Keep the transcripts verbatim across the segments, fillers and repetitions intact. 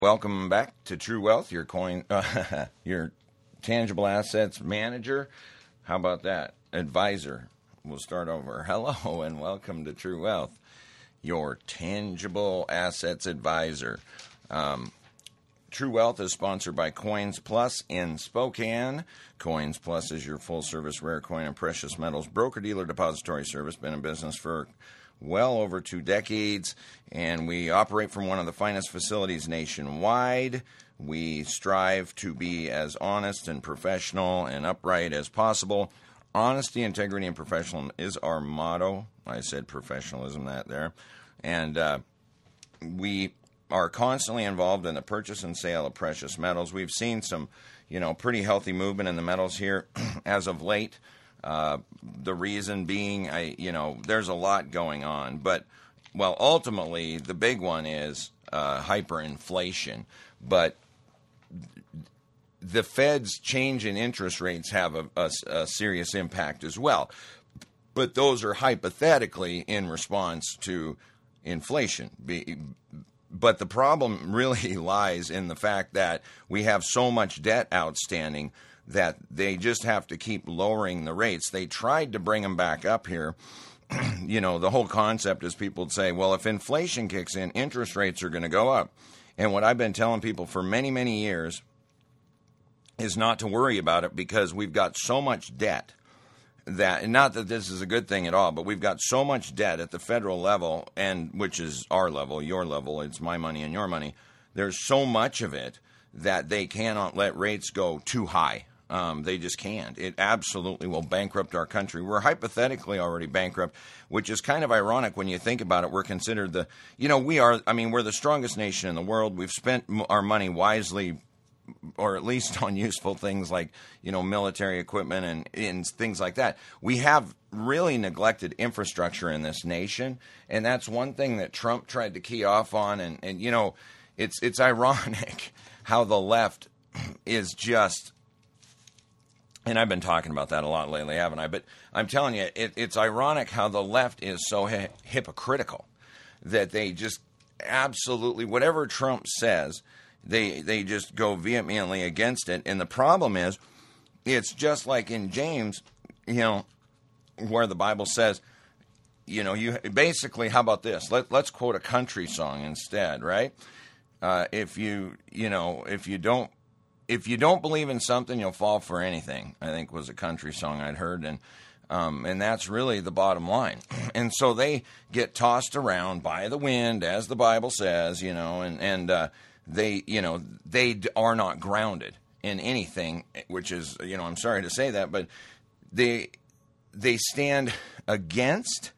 Welcome back to True Wealth, your coin, uh, your tangible assets manager. How about that? Advisor. We'll start over. Hello and welcome to True Wealth, your tangible assets advisor. Um, True Wealth is sponsored by Coins Plus in Spokane. Coins Plus is your full-service rare coin and precious metals broker-dealer depository service. Been in business for well over two decades, and we operate from one of the finest facilities nationwide. We strive to be as honest and professional and upright as possible. Honesty, integrity, and professionalism is our motto. I said professionalism that there. And uh, we are constantly involved in the purchase and sale of precious metals. We've seen some, you know, pretty healthy movement in the metals here as of late. Uh, the reason being, I, you know, there's a lot going on, but, well, ultimately, the big one is uh, hyperinflation. But the Fed's change in interest rates have a, a, a serious impact as well. But those are hypothetically in response to inflation. Be, but the problem really lies in the fact that we have so much debt outstanding that they just have to keep lowering the rates. They tried to bring them back up here. You know, the whole concept is people would say, well, if inflation kicks in, interest rates are going to go up. And what I've been telling people for many, many years is not to worry about it because we've got so much debt that, and not that this is a good thing at all, but we've got so much debt at the federal level, and which is our level, your level, it's my money and your money. There's so much of it that they cannot let rates go too high. Um, they just can't. It absolutely will bankrupt our country. We're hypothetically already bankrupt, which is kind of ironic when you think about it. We're considered the, you know, we are, I mean, we're the strongest nation in the world. We've spent our money wisely, or at least on useful things like, you know, military equipment and, and things like that. We have really neglected infrastructure in this nation, and that's one thing that Trump tried to key off on. And, and you know, it's it's ironic how the left is just... And I've been talking about that a lot lately, haven't I? But I'm telling you, it, it's ironic how the left is so hi- hypocritical that they just absolutely, whatever Trump says, they they just go vehemently against it. And the problem is, it's just like in James, you know, where the Bible says, you know, you basically, how about this? Let, let's quote a country song instead, right? Uh, if you, you know, if you don't, If you don't believe in something, you'll fall for anything, I think was a country song I'd heard. And um, and that's really the bottom line. And so they get tossed around by the wind, as the Bible says, you know, and, and uh, they, you know, they are not grounded in anything, which is, you know, I'm sorry to say that, but they they stand against,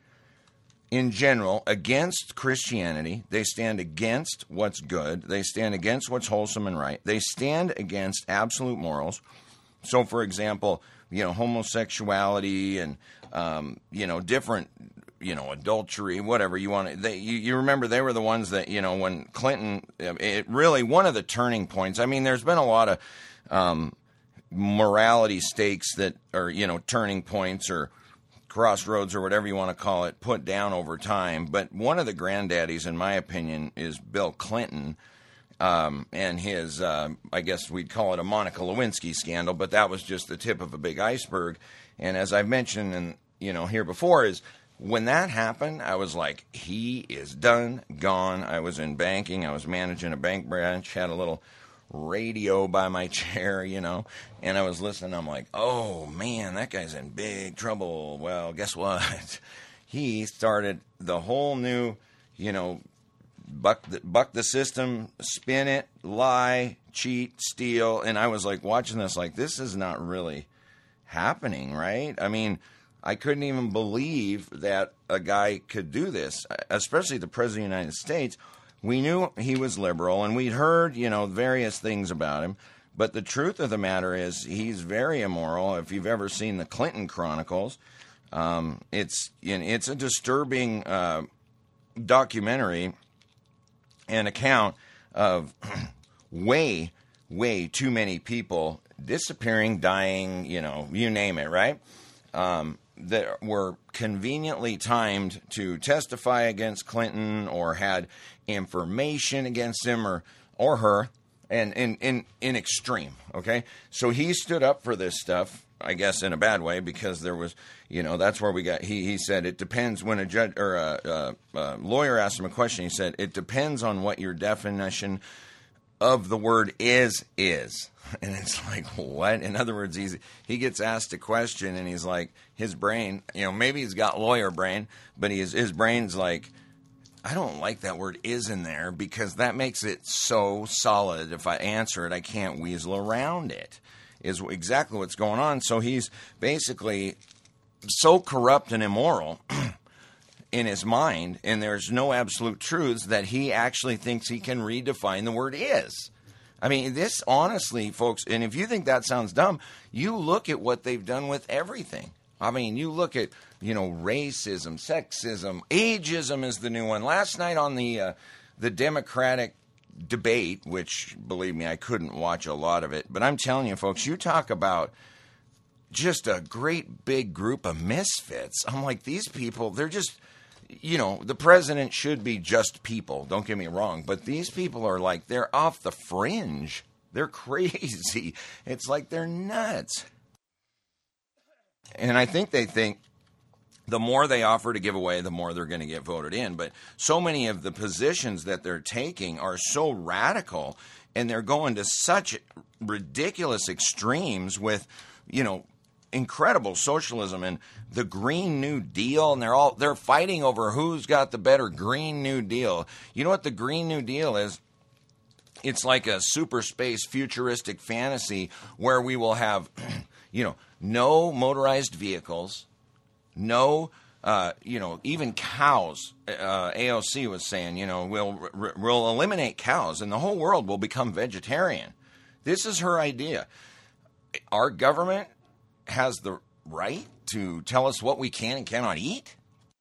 in general, against Christianity. They stand against what's good. They stand against what's wholesome and right. They stand against absolute morals. So, for example, you know, homosexuality and, um, you know, different, you know, adultery, whatever you want to, they, you, you remember they were the ones that, you know, when Clinton, it really, one of the turning points, I mean, there's been a lot of um, morality stakes that are, you know, turning points or crossroads or whatever you want to call it, put down over time. But one of the granddaddies, in my opinion, is Bill Clinton um, and his, uh, I guess we'd call it a Monica Lewinsky scandal, but that was just the tip of a big iceberg. And as I've mentioned, and you know, here before, is when that happened, I was like, he is done, gone. I was in banking. I was managing a bank branch, had a little radio by my chair, you know, and I was listening. I'm like, oh, man, that guy's in big trouble. Well, guess what? He started the whole new, you know, buck the, buck the system, spin it, lie, cheat, steal. And I was like watching this like, this is not really happening, right? I mean, I couldn't even believe that a guy could do this, especially the President of the United States. We knew he was liberal, and we'd heard, you know, various things about him. But the truth of the matter is he's very immoral. If you've ever seen the Clinton Chronicles, um, it's you know, it's a disturbing uh, documentary and account of way, way too many people disappearing, dying, you know, you name it, right? Um, that were conveniently timed to testify against Clinton or had information against him or or her, and in, in, in extreme, okay? So he stood up for this stuff, I guess in a bad way, because there was, you know, that's where we got, he, he said it depends when a judge or a, a, a lawyer asked him a question, he said, it depends on what your definition of the word is, is. And it's like, what? In other words, he's, he gets asked a question and he's like, his brain, you know, maybe he's got lawyer brain, but he's, his brain's like, I don't like that word is in there because that makes it so solid. If I answer it, I can't weasel around it, is exactly what's going on. So he's basically so corrupt and immoral in his mind, and there's no absolute truths, that he actually thinks he can redefine the word is. I mean, this honestly, folks, and if you think that sounds dumb, you look at what they've done with everything. I mean, you look at, you know, racism, sexism, ageism is the new one. Last night on the uh, the Democratic debate, which, believe me, I couldn't watch a lot of it, but I'm telling you, folks, you talk about just a great big group of misfits. I'm like, these people, they're just, you know, the president should be just people, don't get me wrong, but these people are like, they're off the fringe. They're crazy. It's like they're nuts. And I think they think the more they offer to give away, the more they're going to get voted in. But so many of the positions that they're taking are so radical, and they're going to such ridiculous extremes with, you know, incredible socialism and the Green New Deal, and they're all they're fighting over who's got the better Green New Deal. You know what the Green New Deal is? It's like a super space futuristic fantasy where we will have, you know, no motorized vehicles, no, uh, you know, even cows. Uh, A O C was saying, you know, we'll we'll eliminate cows and the whole world will become vegetarian. This is her idea. Our government has the right to tell us what we can and cannot eat?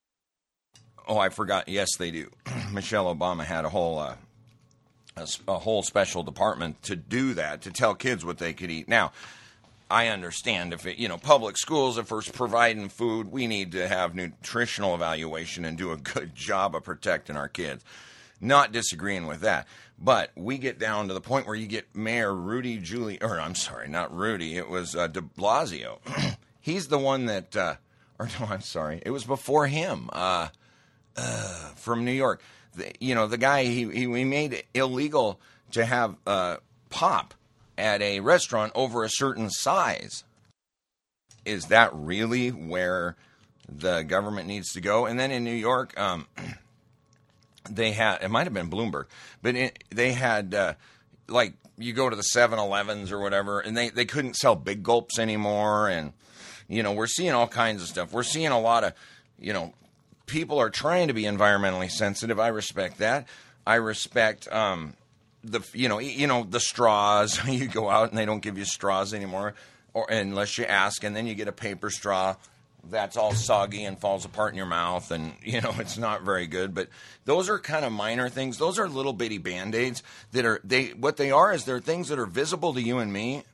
Oh, I forgot. Yes, they do. Michelle Obama had a whole uh, a, a whole special department to do that, to tell kids what they could eat. Now, I understand if it, you know, public schools, if we're providing food, we need to have nutritional evaluation and do a good job of protecting our kids. Not disagreeing with that. But we get down to the point where you get Mayor Rudy Giuliani, or I'm sorry, not Rudy, it was uh, de Blasio. He's the one that, uh, or no, I'm sorry, it was before him, uh, uh, from New York. The, you know, the guy, he, he, he made it illegal to have uh, pop at a restaurant over a certain size. Is that really where the government needs to go? And then in New York, um, they had, it might have been Bloomberg, but it, they had, uh, like, you go to the seven elevens or whatever, and they, they couldn't sell Big Gulps anymore. And, you know, we're seeing all kinds of stuff. We're seeing a lot of, you know, people are trying to be environmentally sensitive. I respect that. I respect, um, the, you know, you know, the straws. You go out and they don't give you straws anymore, or unless you ask, and then you get a paper straw that's all soggy and falls apart in your mouth, and, you know, it's not very good. But those are kind of minor things. Those are little bitty Band-Aids that are, they, what they are is they're things that are visible to you and me,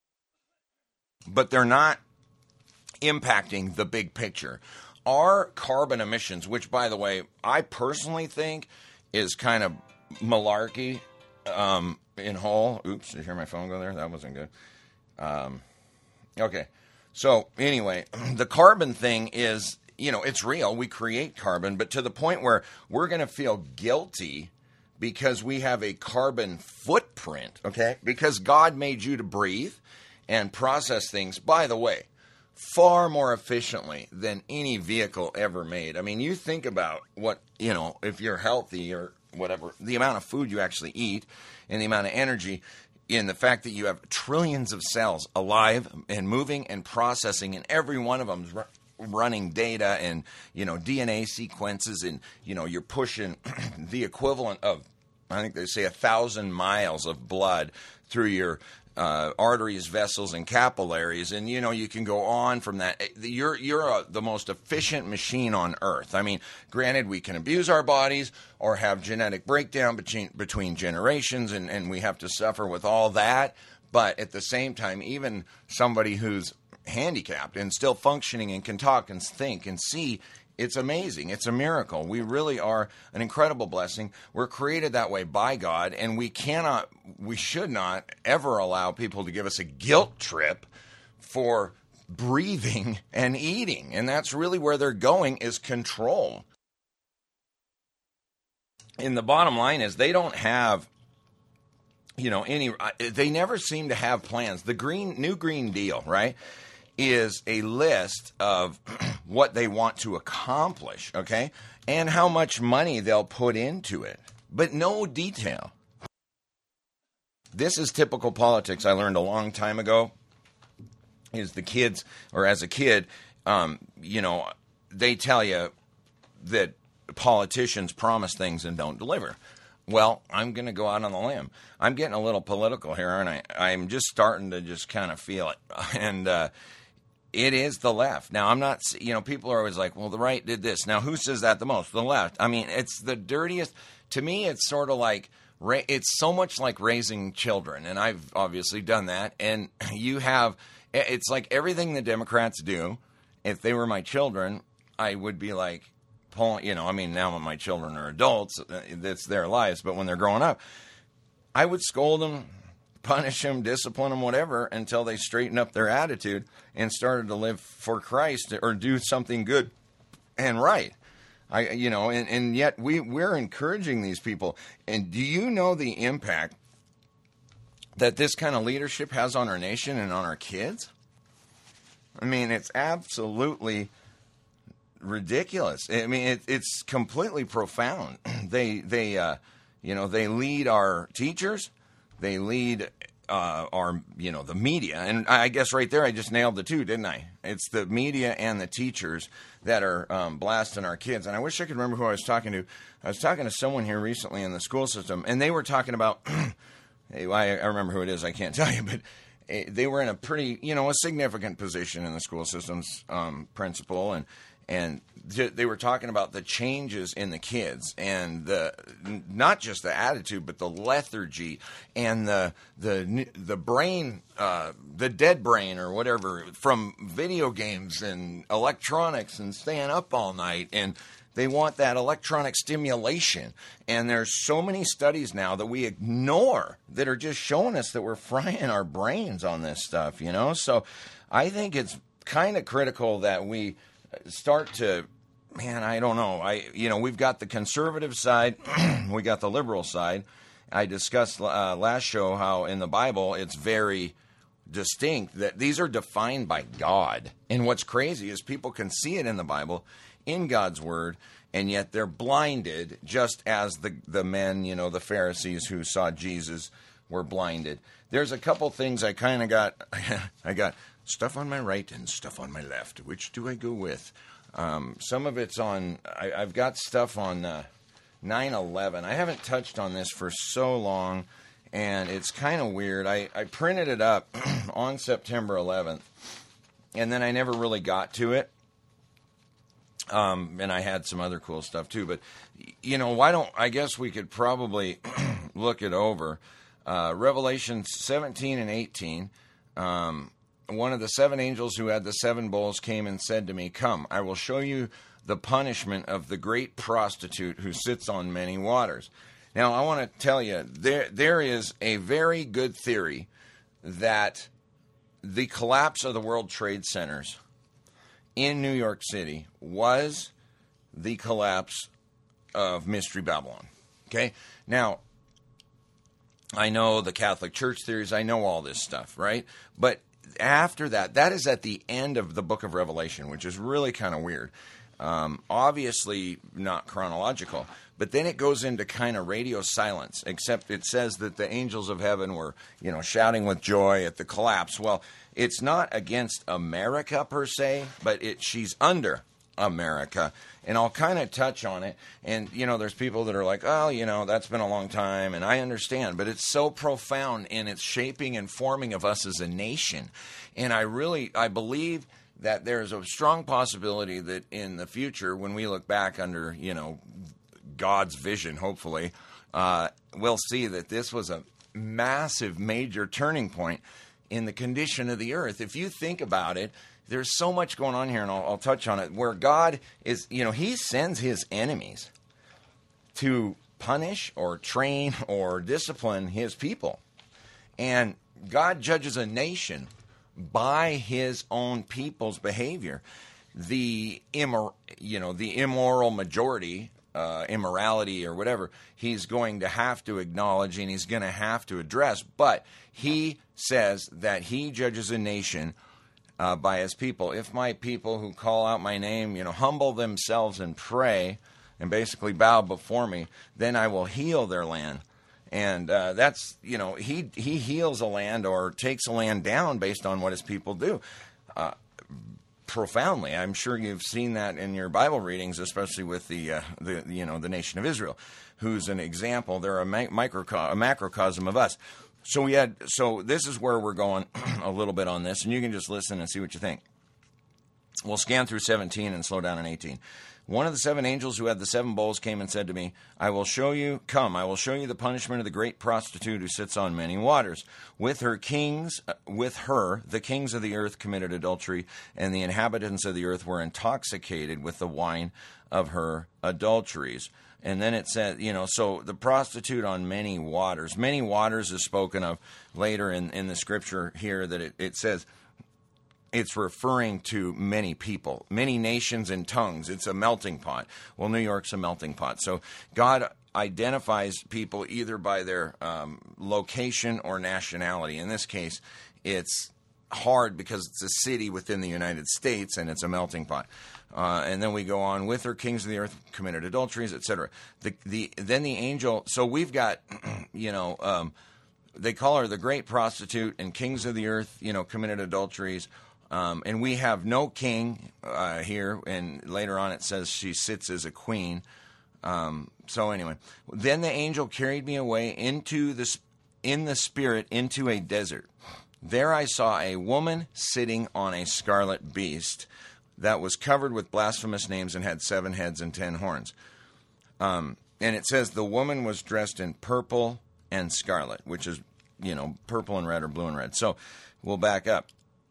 but they're not impacting the big picture. Our carbon emissions, which, by the way, I personally think is kind of malarkey, um, in whole. Oops, did you hear my phone go there? That wasn't good. Um, okay. So anyway, the carbon thing is, you know, it's real. We create carbon, but to the point where we're going to feel guilty because we have a carbon footprint, okay? Because God made you to breathe and process things, by the way, far more efficiently than any vehicle ever made. I mean, you think about what, you know, if you're healthy or whatever, the amount of food you actually eat and the amount of energy, in the fact that you have trillions of cells alive and moving and processing, and every one of them is running data and, you know, D N A sequences, and, you know, you're pushing the equivalent of, I think they say, a thousand miles of blood through your uh, arteries, vessels, and capillaries, and, you know, you can go on from that. You're you're a, the most efficient machine on Earth. I mean, granted, we can abuse our bodies or have genetic breakdown between between generations, and, and we have to suffer with all that. But at the same time, even somebody who's handicapped and still functioning and can talk and think and see It's amazing. It's a miracle. We really are an incredible blessing. We're created that way by God, and we cannot, we should not ever allow people to give us a guilt trip for breathing and eating. And that's really where they're going, is control. And the bottom line is they don't have, you know, any, they never seem to have plans. The green, new Green Deal, right, is a list of what they want to accomplish, okay, and how much money they'll put into it, but no detail. This is typical politics I learned a long time ago, is the kids, or as a kid, um, you know, they tell you that politicians promise things and don't deliver. Well, I'm going to go out on the limb. I'm getting a little political here, and I, I'm just starting to just kind of feel it. And uh, it is the left. Now, I'm not, you know, people are always like, well, the right did this. Now, who says that the most? The left. I mean, it's the dirtiest. To me, it's sort of like, it's so much like raising children, and I've obviously done that. And you have, it's like everything the Democrats do. If they were my children, I would be like, you know, I mean, now when my children are adults, it's their lives. But when they're growing up, I would scold them, punish them, discipline them, whatever, until they straightened up their attitude and started to live for Christ or do something good and right. I, you know, and, and yet we, we're encouraging these people. And do you know the impact that this kind of leadership has on our nation and on our kids? I mean, it's absolutely ridiculous. I mean, it, it's completely profound. They, they, uh, you know, they lead our teachers. They lead uh, our, you know, the media. And I guess right there, I just nailed the two, didn't I? It's the media and the teachers that are um, blasting our kids. And I wish I could remember who I was talking to. I was talking to someone here recently in the school system, and they were talking about, hey, I, I remember who it is. I can't tell you, but they were in a pretty, you know, a significant position in the school system's um, principal, and And they were talking about the changes in the kids, and the not just the attitude, but the lethargy and the the the brain, uh, the dead brain or whatever from video games and electronics and staying up all night, and they want that electronic stimulation. And there's so many studies now that we ignore that are just showing us that we're frying our brains on this stuff, you know. So I think it's kind of critical that we start to, man, I don't know. I, you know, we've got the conservative side, we got the liberal side. I discussed uh, last show how in the Bible it's very distinct that these are defined by God. And what's crazy is people can see it in the Bible, in God's word, and yet they're blinded, just as the the men, you know, the Pharisees who saw Jesus were blinded. There's a couple things I kind of got, I got stuff on my right and stuff on my left. Which do I go with? Um, some of it's on, I, I've got stuff on uh, nine eleven. I haven't touched on this for so long, and it's kind of weird. I, I printed it up on September eleventh, and then I never really got to it. Um, and I had some other cool stuff too. But, you know, why don't, I guess we could probably look it over. Uh, Revelation seventeen and eighteen, um, one of the seven angels who had the seven bowls came and said to me, "Come, I will show you the punishment of the great prostitute who sits on many waters." Now, I want to tell you, there there is a very good theory that the collapse of the World Trade Centers in New York City was the collapse of Mystery Babylon. Okay? Now, I know the Catholic Church theories. I know all this stuff, right? But after that, that is at the end of the book of Revelation, which is really kind of weird. Um, obviously not chronological, but then it goes into kind of radio silence, except it says that the angels of heaven were, you know, shouting with joy at the collapse. Well, it's not against America per se, but it she's under America, and I'll kind of touch on it. And, you know, there's people that are like, oh, you know, that's been a long time, and I understand, but it's so profound in its shaping and forming of us as a nation. And I really, I believe that there's a strong possibility that in the future, when we look back under, you know, God's vision, hopefully, uh, we'll see that this was a massive, major turning point in the condition of the earth. If you think about it, there's so much going on here, and I'll, I'll touch on it, where God is, you know, he sends his enemies to punish or train or discipline his people. And God judges a nation by his own people's behavior. The immor- you know, the immoral majority, uh, immorality or whatever, he's going to have to acknowledge and he's going to have to address. But he says that he judges a nation uh, by his people. If my people who call out my name, you know, humble themselves and pray and basically bow before me, then I will heal their land. And uh, that's, you know, he he heals a land or takes a land down based on what his people do. Uh, profoundly. I'm sure you've seen that in your Bible readings, especially with the, uh, the you know, the nation of Israel, who's an example. They're a, mi- microco- a macrocosm of us. So we had, so this is where we're going a little bit on this, and you can just listen and see what you think. We'll scan through seventeen and slow down in eighteen. One of the seven angels who had the seven bowls came and said to me, I will show you, come, I will show you the punishment of the great prostitute who sits on many waters. With her kings, uh, with her, the kings of the earth committed adultery, and the inhabitants of the earth were intoxicated with the wine of her adulteries. And then it said, you know, so the prostitute on many waters. Many waters is spoken of later in, in the scripture here that it, it says, it's referring to many people, many nations and tongues. It's a melting pot. Well, New York's a melting pot. So God identifies people either by their um, location or nationality. In this case, it's hard because it's a city within the United States and it's a melting pot. Uh, and then we go on, with her kings of the earth committed adulteries, et cetera. The, the, then the angel, so we've got, you know, um, they call her the great prostitute, and kings of the earth, you know, committed adulteries. Um, and we have no king uh, here, and later on it says she sits as a queen. Um, so anyway, then the angel carried me away into the in the spirit into a desert. There I saw a woman sitting on a scarlet beast that was covered with blasphemous names and had seven heads and ten horns. Um, and it says the woman was dressed in purple and scarlet, which is, you know, purple and red or blue and red. So we'll back up.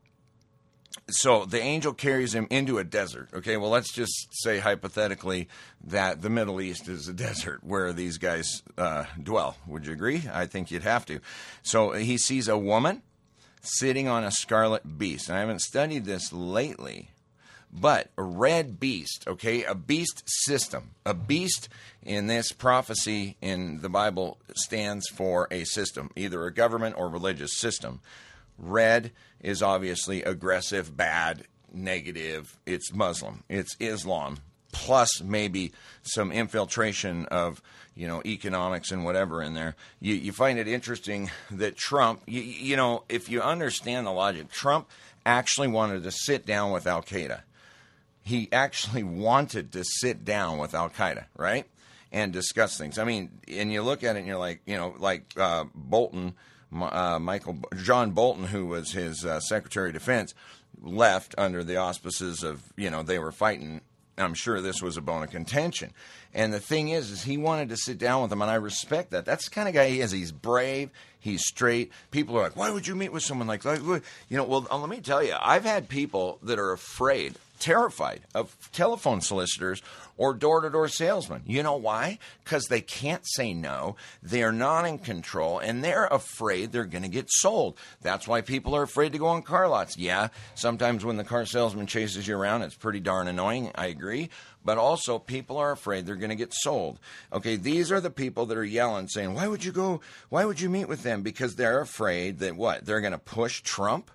So the angel carries him into a desert. Okay, well, let's just say hypothetically that the Middle East is a desert where these guys uh, dwell. Would you agree? I think you'd have to. So he sees a woman sitting on a scarlet beast. And I haven't studied this lately, but a red beast, okay, a beast system. A beast in this prophecy in the Bible stands for a system, either a government or religious system. Red is obviously aggressive, bad, negative. It's Muslim. It's Islam. Plus maybe some infiltration of, you know, economics and whatever in there. You, you find it interesting that Trump, you, you know, if you understand the logic, Trump actually wanted to sit down with Al-Qaeda. He actually wanted to sit down with Al-Qaeda, right, and discuss things. I mean, and you look at it and you're like, you know, like uh, Bolton, Uh, Michael John Bolton, who was his uh, Secretary of Defense, left under the auspices of, you know, they were fighting. I'm sure this was a bone of contention. And the thing is, is he wanted to sit down with him, and I respect that. That's the kind of guy he is. He's brave. He's straight. People are like, why would you meet with someone like that? You know, well, let me tell you, I've had people that are afraid, terrified of telephone solicitors or door-to-door salesmen. You know why? Because they can't say no. They're not in control, and they're afraid they're going to get sold. That's why people are afraid to go on car lots. Yeah, sometimes when the car salesman chases you around, it's pretty darn annoying. I agree. But also, people are afraid they're going to get sold. Okay, these are the people that are yelling, saying, why would you go, why would you meet with them? Because they're afraid that what? They're going to push Trump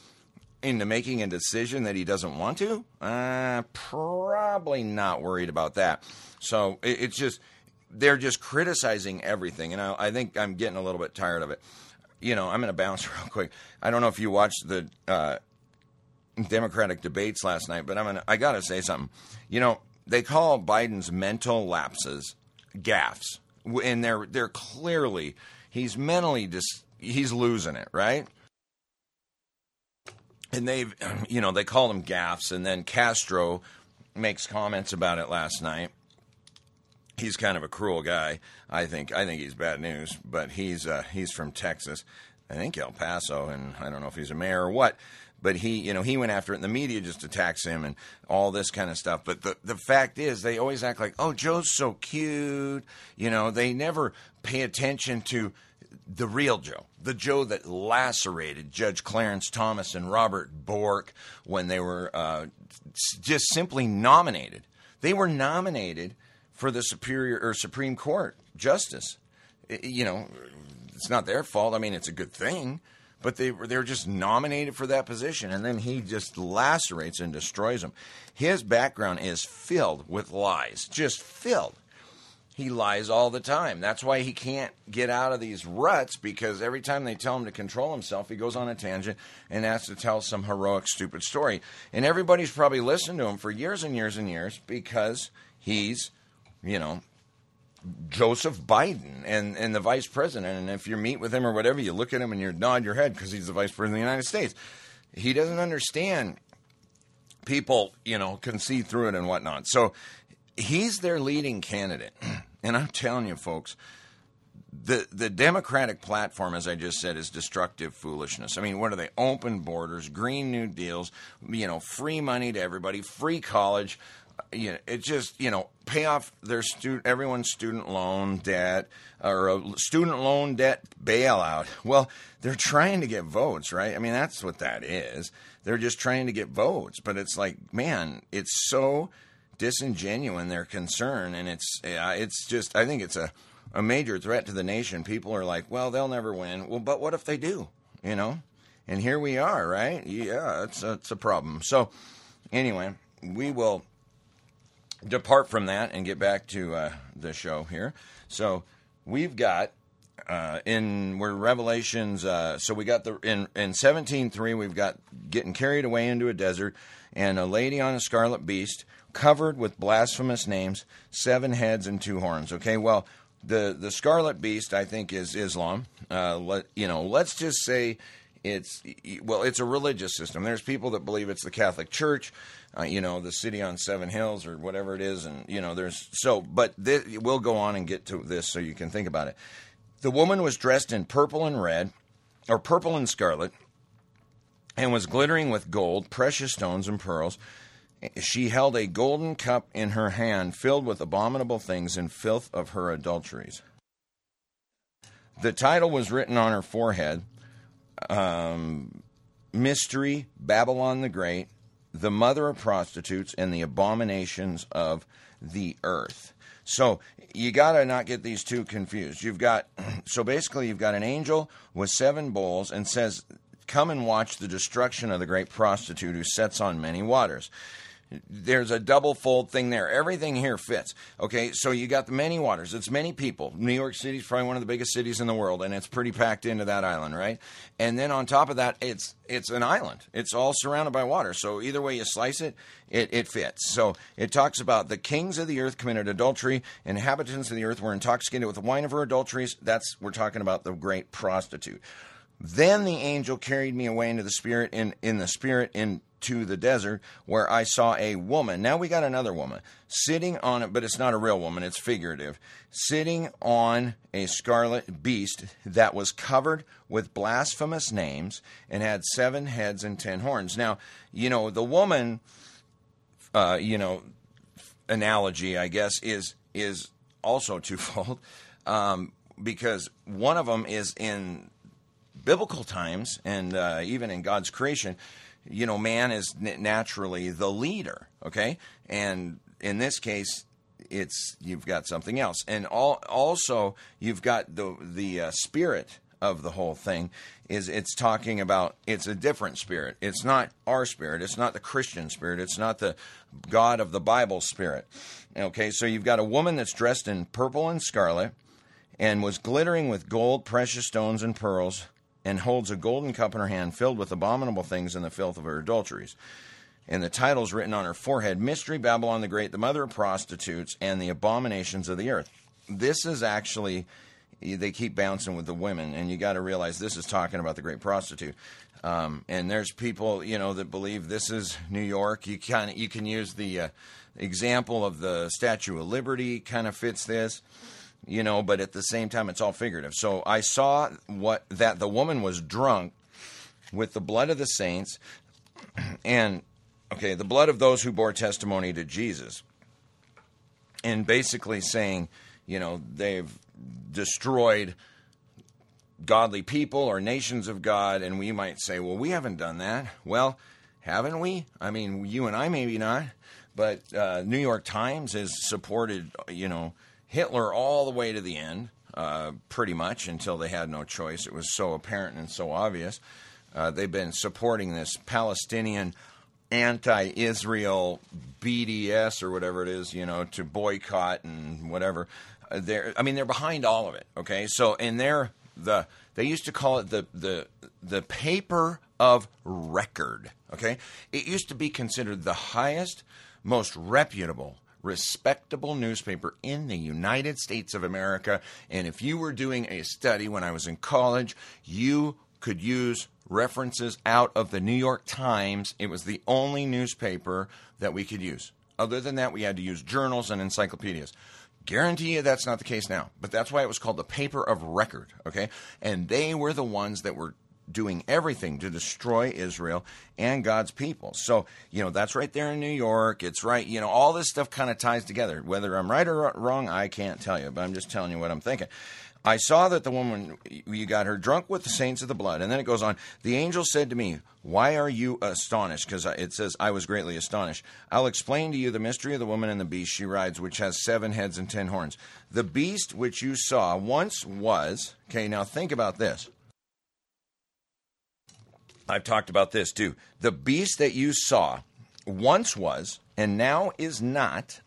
into making a decision that he doesn't want to? Uh, probably not worried about that. So it, it's just, they're just criticizing everything. And I, I think I'm getting a little bit tired of it. You know, I'm going to bounce real quick. I don't know if you watched the uh, Democratic debates last night, but I'm gonna, I got to say something. You know, they call Biden's mental lapses gaffes. And they're, they're clearly, he's mentally just, he's losing it, right? And they've, you know, they call them gaffes, and then Castro makes comments about it last night. He's kind of a cruel guy, I think. I think he's bad news, but he's uh, he's from Texas. I think El Paso, and I don't know if he's a mayor or what. But he, you know, he went after it, and the media just attacks him and all this kind of stuff. But the, the fact is, they always act like, oh, Joe's so cute. You know, they never pay attention to the real Joe, the Joe that lacerated Judge Clarence Thomas and Robert Bork when they were uh, just simply nominated. They were nominated for the Superior or Supreme Court justice. You know, it's not their fault. I mean, it's a good thing. But they were, they were just nominated for that position, and then he just lacerates and destroys them. His background is filled with lies, just filled. He lies all the time. That's why he can't get out of these ruts, because every time they tell him to control himself, he goes on a tangent and has to tell some heroic, stupid story. And everybody's probably listened to him for years and years and years because he's, you know, Joseph Biden and, and the vice president. And if you meet with him or whatever, you look at him and you nod your head because he's the vice president of the United States. He doesn't understand people, you know, can see through it and whatnot. So he's their leading candidate. And I'm telling you, folks, the the Democratic platform, as I just said, is destructive foolishness. I mean, what are they? Open borders, Green New Deals, you know, free money to everybody, free college. You know, it just, you know, pay off their stu- everyone's student loan debt or a student loan debt bailout. Well, they're trying to get votes, right? I mean, that's what that is. They're just trying to get votes. But it's like, man, it's so disingenuous, their concern. And it's, uh, it's just, I think it's a, a major threat to the nation. People are like, well, they'll never win. Well, but what if they do, you know? And here we are, right? Yeah, it's a, it's a problem. So anyway, we will depart from that and get back to uh, the show here. So we've got uh, in we're Revelations. Uh, so we got the in in seventeen three. We've got getting carried away into a desert, and a lady on a scarlet beast, covered with blasphemous names, seven heads and two horns. Okay, well the the scarlet beast, I think, is Islam. Uh, let you know. Let's just say it's well, it's a religious system. There's people that believe it's the Catholic Church. Uh, you know, the city on seven hills or whatever it is. And, you know, there's so, but this, we'll go on and get to this so you can think about it. The woman was dressed in purple and red, or purple and scarlet, and was glittering with gold, precious stones, and pearls. She held a golden cup in her hand filled with abominable things and filth of her adulteries. The title was written on her forehead, um, Mystery, Babylon the Great, the mother of prostitutes and the abominations of the earth. So you got to not get these two confused. You've got, so basically you've got an angel with seven bowls and says, come and watch the destruction of the great prostitute who sets on many waters. There's a double fold thing there. Everything here fits. Okay, so you got the many waters. It's many people. New York City is probably one of the biggest cities in the world, and it's pretty packed into that island, right? And then on top of that, it's it's an island. It's all surrounded by water. So either way you slice it, it, it fits. So it talks about the kings of the earth committed adultery, inhabitants of the earth were intoxicated with the wine of her adulteries. That's, we're talking about the great prostitute. Then the angel carried me away into the spirit, in, in the spirit, in to the desert, where I saw a woman. Now we got another woman sitting on it, but it's not a real woman, it's figurative, sitting on a scarlet beast that was covered with blasphemous names and had seven heads and ten horns. Now, you know, the woman, uh, you know, analogy, I guess, is is also twofold, um, because one of them is in biblical times and uh, even in God's creation. You know, man is naturally the leader, okay? And in this case, it's you've got something else. And all, also, you've got the the uh, spirit of the whole thing is it's talking about, it's a different spirit. It's not our spirit. It's not the Christian spirit. It's not the God of the Bible spirit, okay? So you've got a woman that's dressed in purple and scarlet and was glittering with gold, precious stones, and pearls, and holds a golden cup in her hand filled with abominable things and the filth of her adulteries. And the title's written on her forehead, Mystery, Babylon the Great, the mother of prostitutes, and the abominations of the earth. This is actually, they keep bouncing with the women, and you got to realize this is talking about the great prostitute. Um, and there's people, you know, that believe this is New York. You kind of you can use the uh, example of the Statue of Liberty, kind of fits this. you know, but at the same time, it's all figurative. So I saw what that the woman was drunk with the blood of the saints and, okay, the blood of those who bore testimony to Jesus. And basically saying, you know, they've destroyed godly people or nations of God, and we might say, well, we haven't done that. Well, haven't we? I mean, you and I maybe not, but uh, New York Times has supported, you know, Hitler all the way to the end, uh, pretty much, until they had no choice. It was so apparent and so obvious. Uh, they've been supporting this Palestinian anti-Israel B D S or whatever it is, you know, to boycott and whatever. Uh, they're, I mean, they're behind all of it. Okay, so and they're the they used to call it the the the paper of record. Okay, it used to be considered the highest, most reputable, respectable newspaper in the United States of America. And if you were doing a study when I was in college, you could use references out of the New York Times. It was the only newspaper that we could use. Other than that, we had to use journals and encyclopedias. Guarantee you that's not the case now. But that's why it was called the paper of record, okay? And they were the ones that were doing everything to destroy Israel and God's people. So, you know, that's right there in New York. It's right, you know, all this stuff kind of ties together. Whether I'm right or wrong, I can't tell you, but I'm just telling you what I'm thinking. I saw that the woman, you got her drunk with the saints of the blood. And then it goes on, the angel said to me, why are you astonished? Because it says, I was greatly astonished. I'll explain to you the mystery of the woman and the beast she rides, which has seven heads and ten horns. The beast which you saw once was, okay, now think about this. I've talked about this too. The beast that you saw once was, and now is not,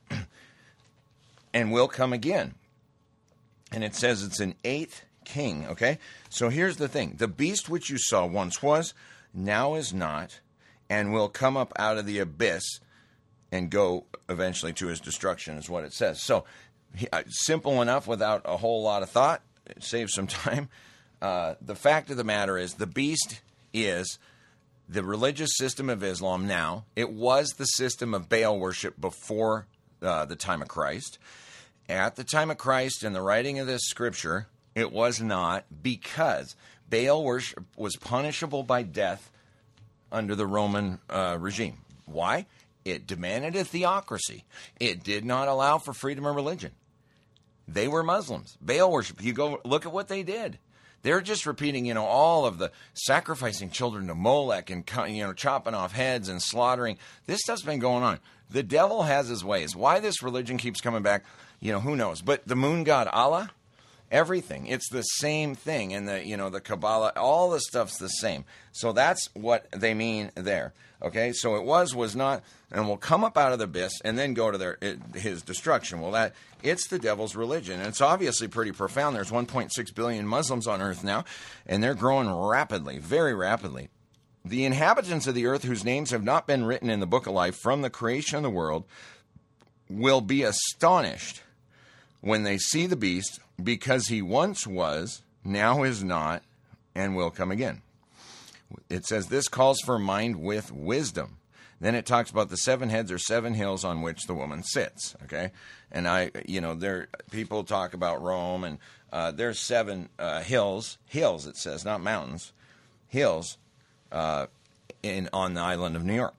and will come again. And it says it's an eighth king, okay? So here's the thing. The beast which you saw once was, now is not, and will come up out of the abyss and go eventually to his destruction, is what it says. So simple enough without a whole lot of thought. It saves some time. Uh, the fact of the matter is the beast is the religious system of Islam now. It was the system of Baal worship before uh, the time of Christ. At the time of Christ and the writing of this scripture, it was not, because Baal worship was punishable by death under the Roman uh, regime. Why? It demanded a theocracy. It did not allow for freedom of religion. They were Muslims. Baal worship. You go look at what they did. They're just repeating, you know, all of the sacrificing children to Molech and, you know, chopping off heads and slaughtering. This stuff's been going on. The devil has his ways. Why this religion keeps coming back, you know, who knows? But the moon god Allah, everything, it's the same thing. And the, you know, the Kabbalah, all the stuff's the same. So that's what they mean there. Okay, so it was, was not, and will come up out of the abyss and then go to their it, his destruction. Well, that it's the devil's religion, and it's obviously pretty profound. There's one point six billion Muslims on earth now, and they're growing rapidly, very rapidly. The inhabitants of the earth whose names have not been written in the book of life from the creation of the world will be astonished when they see the beast, because he once was, now is not, and will come again. It says this calls for mind with wisdom. Then it talks about the seven heads or seven hills on which the woman sits. Okay, and I, you know, there people talk about Rome, and uh, there's seven uh, hills. Hills, it says, not mountains. Hills uh, in on the island of New York.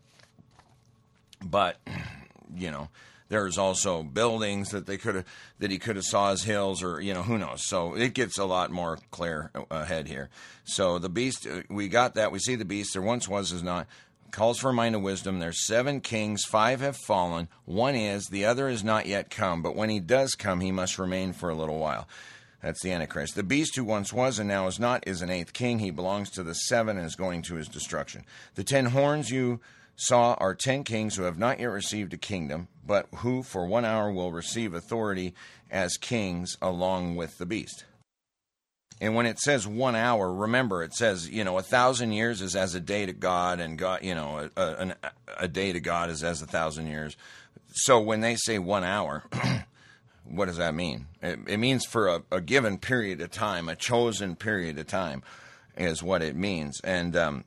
But you know, there's also buildings that they could have that he could have saw as hills, or you know, who knows. So it gets a lot more clear ahead here. So the beast, we got that. We see the beast. There once was, is not. Calls for a mind of wisdom. There's seven kings. Five have fallen. One is. The other is not yet come. But when he does come, he must remain for a little while. That's the Antichrist. The beast who once was and now is not is an eighth king. He belongs to the seven and is going to his destruction. The ten horns you saw are ten kings who have not yet received a kingdom, but who for one hour will receive authority as kings along with the beast. And when it says one hour, remember, it says, you know, a thousand years is as a day to God, and God, you know, a, a, a day to God is as a thousand years. So when they say one hour, what does that mean? It, it means for a, a given period of time, a chosen period of time is what it means. And um,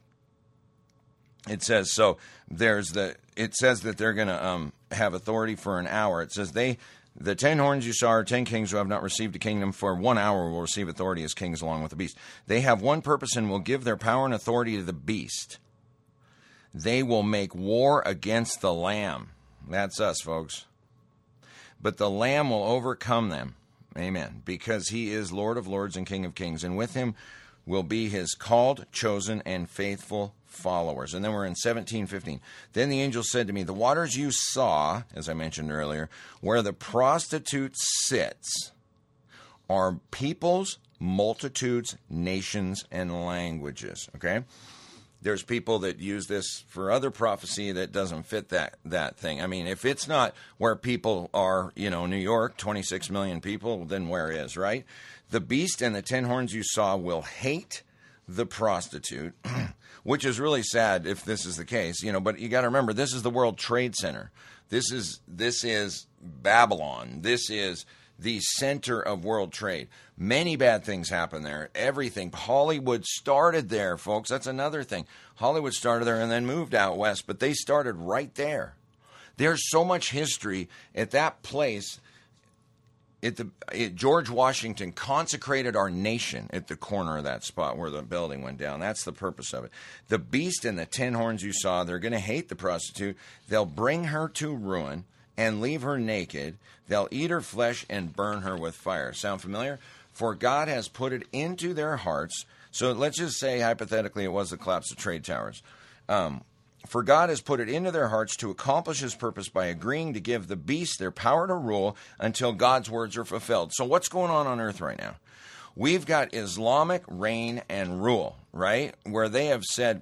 it says, so there's the, it says that they're going to um, have authority for an hour. It says they, The ten horns you saw are ten kings who have not received a kingdom. For one hour will receive authority as kings along with the beast. They have one purpose and will give their power and authority to the beast. They will make war against the Lamb. That's us, folks. But the Lamb will overcome them. Amen. Because he is Lord of lords and King of kings. And with him will be his called, chosen, and faithful followers. And then we're in seventeen fifteen. Then the angel said to me, the waters you saw, as I mentioned earlier, where the prostitute sits, are peoples, multitudes, nations, and languages. Okay? There's people that use this for other prophecy that doesn't fit that, that thing. I mean, if it's not where people are, you know, New York, twenty-six million people, then where is, right? The beast and the ten horns you saw will hate the prostitute, which is really sad if this is the case, you know, but you got to remember, this is the World Trade Center. This is, this is Babylon. This is the center of world trade. Many bad things happen there. Everything. Hollywood started there, folks. That's another thing. Hollywood started there and then moved out west, but they started right there. There's so much history at that place. At the, it, George Washington consecrated our nation at the corner of that spot where the building went down. That's the purpose of it. The beast and the ten horns you saw, they're going to hate the prostitute. They'll bring her to ruin and leave her naked. They'll eat her flesh and burn her with fire. Sound familiar? For God has put it into their hearts. So let's just say, hypothetically, it was the collapse of trade towers. Um, for God has put it into their hearts to accomplish his purpose by agreeing to give the beast their power to rule until God's words are fulfilled. So what's going on on earth right now? We've got Islamic reign and rule, right? Where they have said,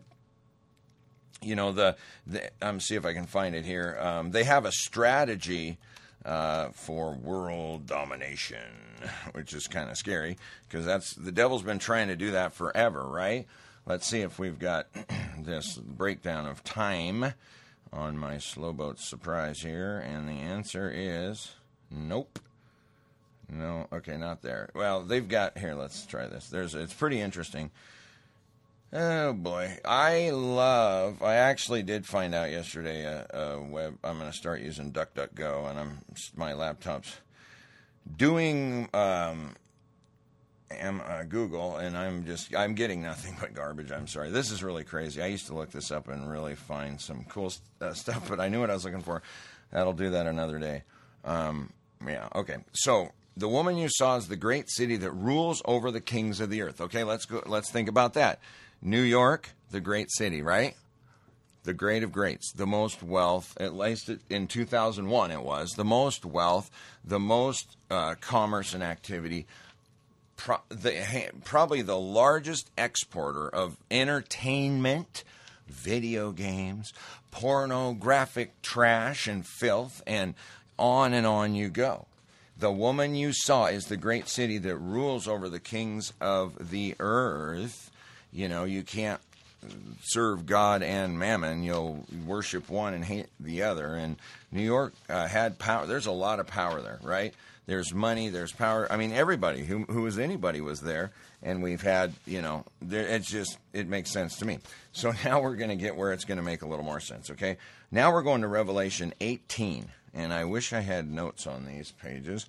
you know, the, the I'm see if I can find it here. Um, they have a strategy uh, for world domination, which is kind of scary because that's the devil's been trying to do that forever, right? Let's see if we've got this breakdown of time on my slow boat surprise here, and the answer is nope. No, okay, not there. Well, they've got here. Let's try this. There's it's pretty interesting. Oh, boy. I love, I actually did find out yesterday a, a web, I'm going to start using DuckDuckGo, and I'm my laptop's doing um, am, uh, Google, and I'm just, I'm getting nothing but garbage. I'm sorry. This is really crazy. I used to look this up and really find some cool uh, stuff, but I knew what I was looking for. That'll do that another day. Um, yeah, okay. So, the woman you saw is the great city that rules over the kings of the earth. Okay, let's go. Let's think about that. New York, the great city, right? The great of greats, the most wealth, at least in two thousand one it was, the most wealth, the most uh, commerce and activity, pro- the, probably the largest exporter of entertainment, video games, pornographic trash and filth, and on and on you go. The woman you saw is the great city that rules over the kings of the earth. You know, you can't serve God and mammon. You'll worship one and hate the other. And New York uh, had power. There's a lot of power there, right? There's money. There's power. I mean, everybody who who was anybody was there. And we've had, you know, there, it's just, it makes sense to me. So now we're going to get where it's going to make a little more sense, okay? Now we're going to Revelation eighteen. And I wish I had notes on these pages.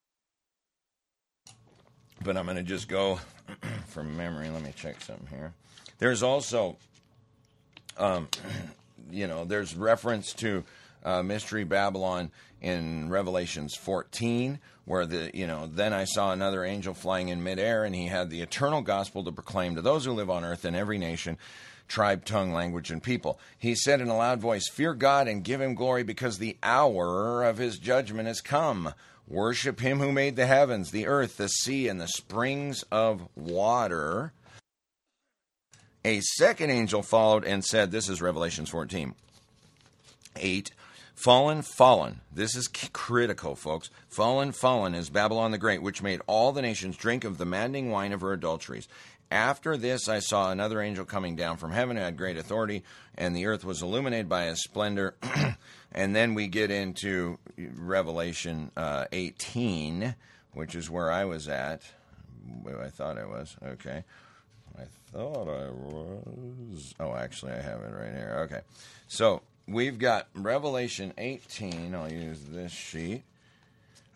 But I'm going to just go from memory. Let me check something here. There's also, um, you know, there's reference to uh, Mystery Babylon in Revelations fourteen, where the, you know, then I saw another angel flying in midair, and he had the eternal gospel to proclaim to those who live on earth in every nation, tribe, tongue, language, and people. He said in a loud voice, "Fear God and give him glory, because the hour of his judgment has come. Worship him who made the heavens, the earth, the sea, and the springs of water." A second angel followed and said, this is Revelations fourteen, eight, "Fallen, fallen." This is critical, folks. "Fallen, fallen is Babylon the Great, which made all the nations drink of the maddening wine of her adulteries. After this I saw another angel coming down from heaven who had great authority, and the earth was illuminated by his splendor." And then we get into Revelation uh, eighteen, which is where I was at. I thought I was. Okay. I thought I was. Oh, actually, I have it right here. Okay. So we've got Revelation eighteen. I'll use this sheet.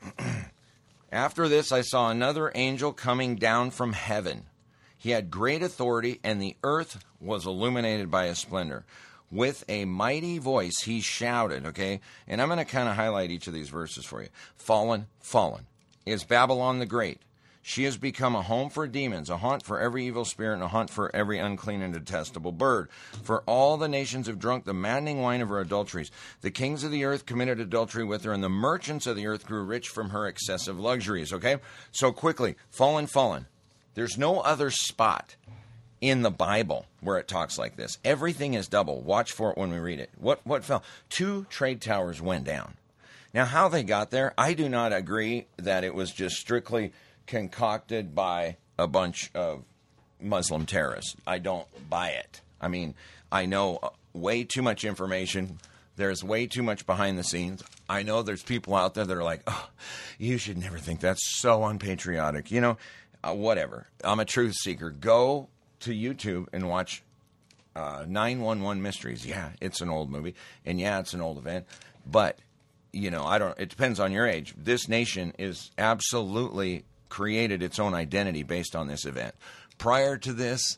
After this, I saw another angel coming down from heaven. He had great authority, and the earth was illuminated by his splendor. With a mighty voice, he shouted, okay? And I'm going to kind of highlight each of these verses for you. Fallen, fallen is Babylon the Great. She has become a home for demons, a haunt for every evil spirit, and a haunt for every unclean and detestable bird. For all the nations have drunk the maddening wine of her adulteries. The kings of the earth committed adultery with her, and the merchants of the earth grew rich from her excessive luxuries. Okay? So quickly, fallen, fallen. There's no other spot in the Bible where it talks like this. Everything is double. Watch for it when we read it. What what fell? Two trade towers went down. Now, how they got there, I do not agree that it was just strictly concocted by a bunch of Muslim terrorists. I don't buy it. I mean, I know way too much information. There's way too much behind the scenes. I know there's people out there that are like, oh, you should never think that's so unpatriotic. You know, uh, whatever. I'm a truth seeker. Go to YouTube and watch uh, nine one one Mysteries. Yeah, it's an old movie. And yeah, it's an old event. But, you know, I don't, it depends on your age. This nation is absolutely created its own identity based on this event. Prior to this,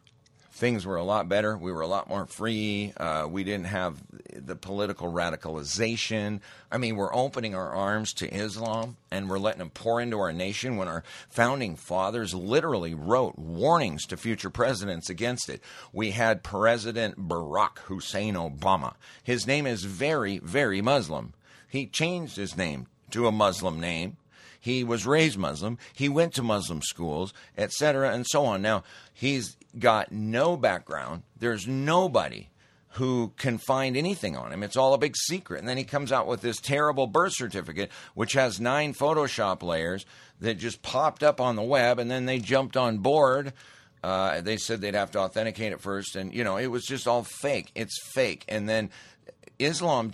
things were a lot better. We were a lot more free. Uh, we didn't have the political radicalization. I mean, we're opening our arms to Islam, and we're letting them pour into our nation when our founding fathers literally wrote warnings to future presidents against it. We had President Barack Hussein Obama. His name is very, very Muslim. He changed his name to a Muslim name. He was raised Muslim. He went to Muslim schools, et cetera, and so on. Now, he's got no background. There's nobody who can find anything on him. It's all a big secret. And then he comes out with this terrible birth certificate, which has nine Photoshop layers that just popped up on the web, and then they jumped on board. Uh, they said they'd have to authenticate it first, and, you know, it was just all fake. It's fake. And then Islam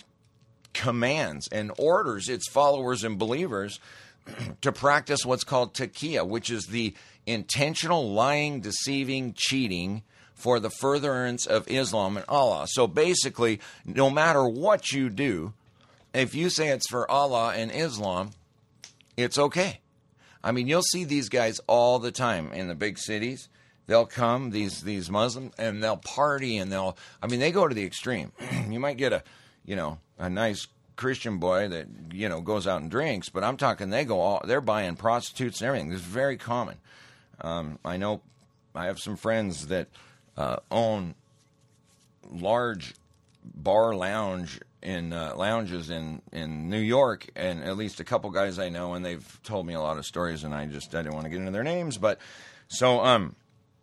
commands and orders its followers and believers to practice what's called taqiyya, which is the intentional lying, deceiving, cheating for the furtherance of Islam and Allah. So basically, no matter what you do, if you say it's for Allah and Islam, it's okay. I mean, you'll see these guys all the time in the big cities. They'll come, these these Muslims, and they'll party, and they'll, I mean, they go to the extreme. You might get a, you know, a nice Christian boy that, you know, goes out and drinks, but I'm talking they go all, they're buying prostitutes and everything. This is very common. Um, I know I have some friends that uh, own large bar lounge in uh, lounges in, in New York, and at least a couple guys I know, and they've told me a lot of stories, and I just I didn't want to get into their names, but so um.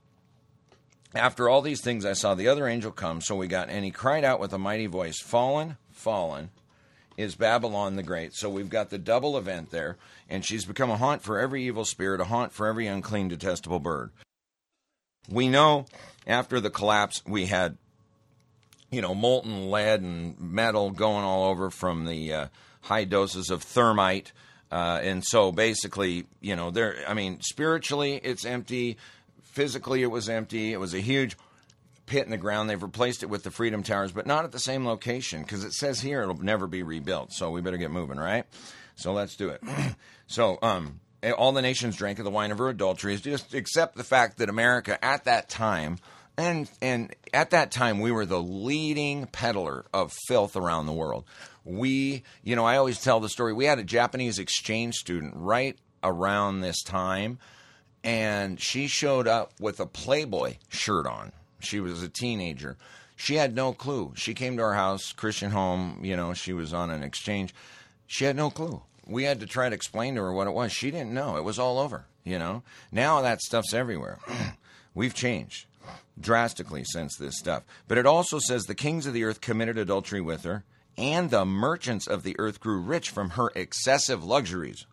After all these things, I saw the other angel come. So we got, and he cried out with a mighty voice, "Fallen, fallen is Babylon the Great." So we've got the double event there, and she's become a haunt for every evil spirit, a haunt for every unclean, detestable bird. We know after the collapse, we had, you know, molten lead and metal going all over from the uh, high doses of thermite. Uh, and so basically, you know, there, I mean, spiritually, it's empty. Physically, it was empty. It was a huge pit in the ground. They've replaced it with the Freedom Towers, but not at the same location, because it says here it'll never be rebuilt. So we better get moving, right? So let's do it. So um, all the nations drank of the wine of her adulteries, just except the fact that America at that time, and and at that time we were the leading peddler of filth around the world. We, you know, I always tell the story. We had a Japanese exchange student right around this time, and she showed up with a Playboy shirt on. She was a teenager. She had no clue. She came to our house, Christian home, you know, she was on an exchange. She had no clue. We had to try to explain to her what it was. She didn't know. It was all over, you know. Now that stuff's everywhere. We've changed drastically since this stuff. But it also says the kings of the earth committed adultery with her, and the merchants of the earth grew rich from her excessive luxuries.